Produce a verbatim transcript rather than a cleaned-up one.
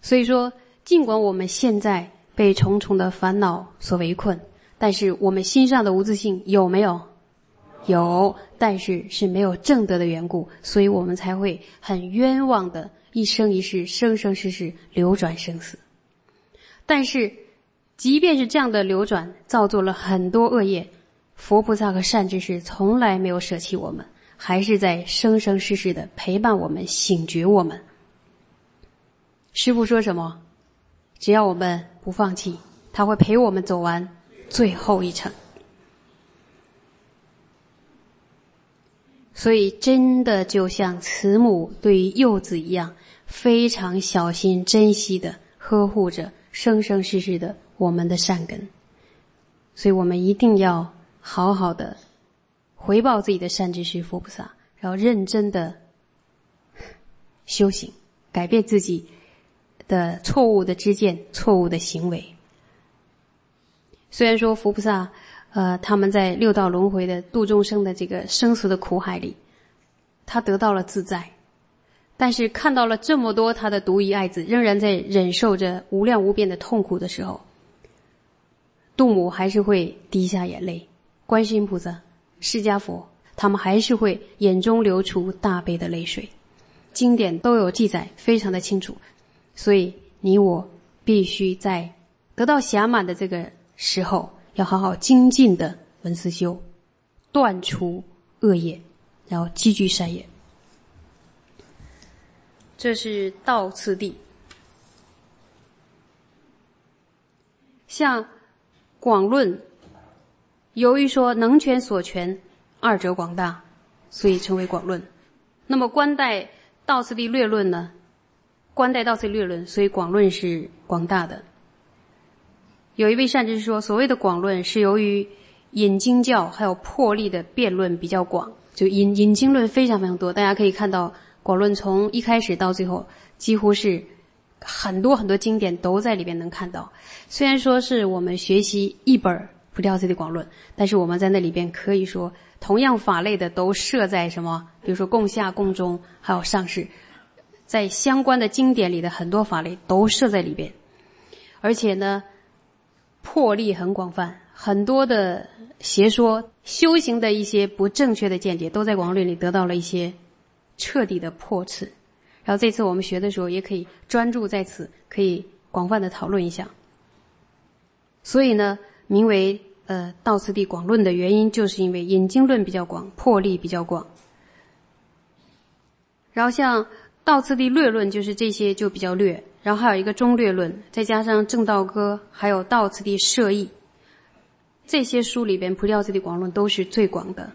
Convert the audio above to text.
所以说，尽管我们现在被重重的烦恼所围困，但是我们心上的无自性有没有？有，但是是没有正德的缘故，所以我们才会很冤枉的一生一世生生世世流转生死。但是即便是这样的流转，造作了很多恶业，佛菩萨和善知识从来没有舍弃我们，还是在生生世世的陪伴我们，醒觉我们。师父说什么？只要我们不放弃，他会陪我们走完最后一程。所以真的就像慈母对于幼子一样，非常小心珍惜的呵护着生生世世的我们的善根。所以我们一定要好好的回报自己的善知识佛菩萨，然后认真的修行，改变自己的错误的知见、错误的行为。虽然说佛菩萨呃，他们在六道轮回的度众生的这个生死的苦海里，他得到了自在，但是看到了这么多他的独遗爱子仍然在忍受着无量无边的痛苦的时候，度母还是会滴下眼泪，观世音菩萨、释迦佛他们还是会眼中流出大悲的泪水。经典都有记载，非常的清楚。所以你我必须在得到暇满的这个时候，要好好精进的闻思修，断除恶业，然后积聚善业。这是道次第。像广论，由于说能全所全，二者广大，所以称为广论。那么观待道次第略论呢？观待道次第略论，所以广论是广大的。有一位善知识说，所谓的广论是由于引经教还有破例的辩论比较广，就引引经论非常非常多。大家可以看到广论从一开始到最后几乎是很多很多经典都在里边能看到。虽然说是我们学习一本菩提道次第广论，但是我们在那里边可以说同样法类的都设在什么，比如说共下、共中还有上士，在相关的经典里的很多法类都设在里边。而且呢破例很广泛，很多的邪说修行的一些不正确的见解都在广论里得到了一些彻底的破斥。然后这次我们学的时候也可以专注在此，可以广泛的讨论一下。所以呢名为呃道次第广论的原因，就是因为引经论比较广，破例比较广。然后像道次第略论，就是这些就比较略，然后还有一个中略论，再加上正道歌，还有道次第摄义，这些书里边菩提道次第广论都是最广的。